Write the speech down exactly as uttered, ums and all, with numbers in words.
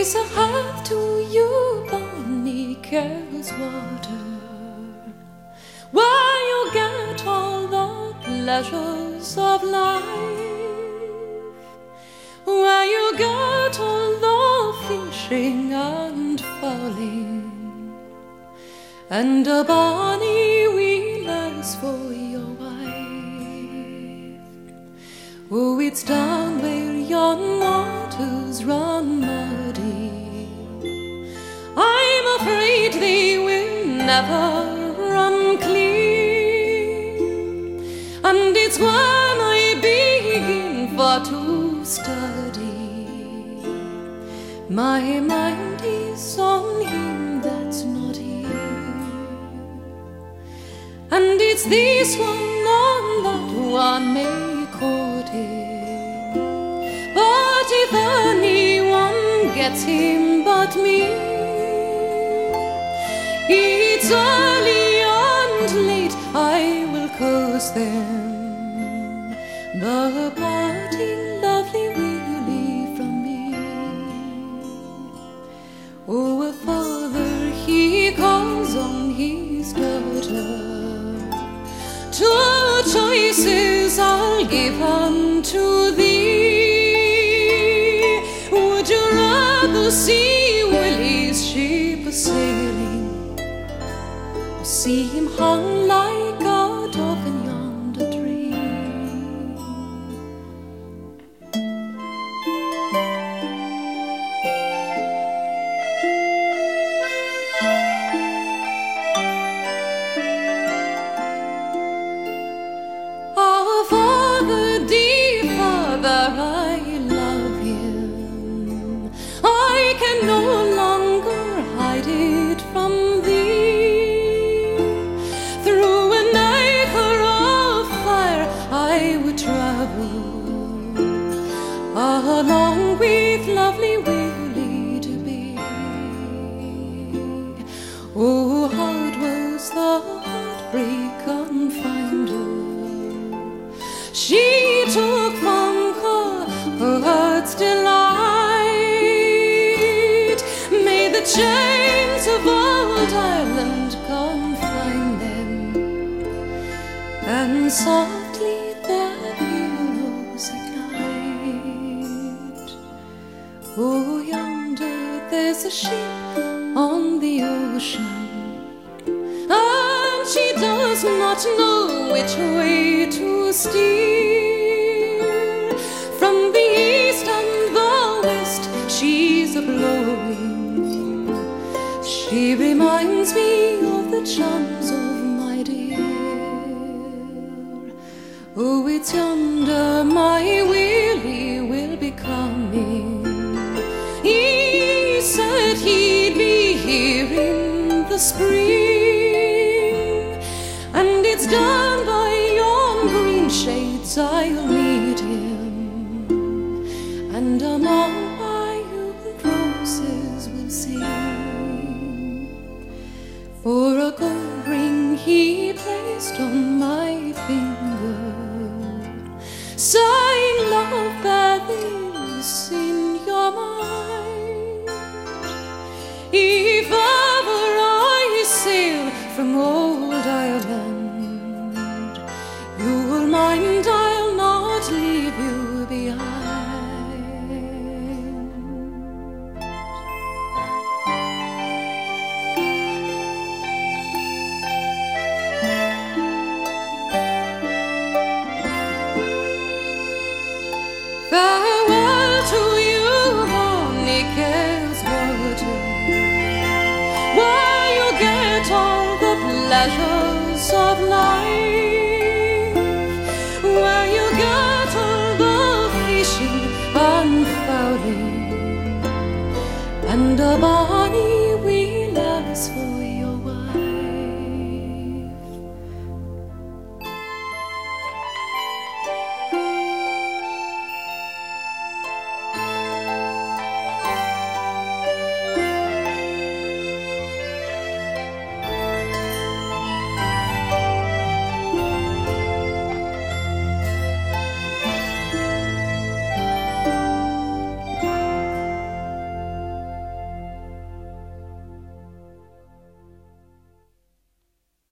a health to you, Bonnie Carolswater, where you get all the pleasures of life, where you get all the fishing and fowling, and a bonny wee lass for your wife. Oh, it's down where yon waters run muddy, I'm afraid they will never run clean, and it's when I begin for to study, my mind is on him that's not here, and it's this one on that one may court him, but if anyone gets him but me, it's early and late I will curse them, the parting lovely will leave from me. Oh, a father he calls on his daughter, two choices I'll give unto thee. Would you rather see Willie's ship a-sailing, or see him hung like a dove in yonder tree? Oh, Father, dear Father, I love him, I can no longer hide it from thee. Through an acre of fire I would travel, along with lovely Willie to be. Oh, hard was the heartbreak confined her, she took from her her heart's delight. May the chains of old Ireland confine them, and softly their heroes ignite. Oh, yonder there's a ship on the ocean, and she does not know which way to steer. From the east and the west she's a-blowing, she reminds me of the charms of my dear. Oh, it's yonder my Willie will be coming, he said he'd be here in the spring, and it's down by yon green shades I'll meet him, and among wild roses we'll sing. For a gold ring he placed on my finger, saying, love, bear this in your mind. If ever I sail from old Ireland, you'll mind I'll not leave you behind. Farewell to you, Bonnie Carolswater, where you get all the pleasures of life, where you get all the fishing and fowling, and a bonny